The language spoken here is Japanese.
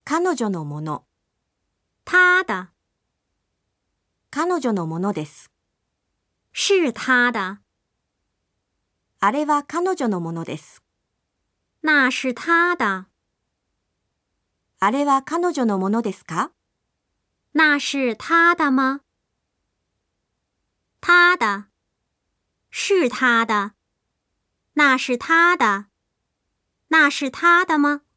彼女のもの、 他的， 彼女のものです。 是他的， あれは彼女のものです。 那是他的， あれは彼女のものですか？ 那是他的吗？他的，是他的，那是他的，那是他的吗？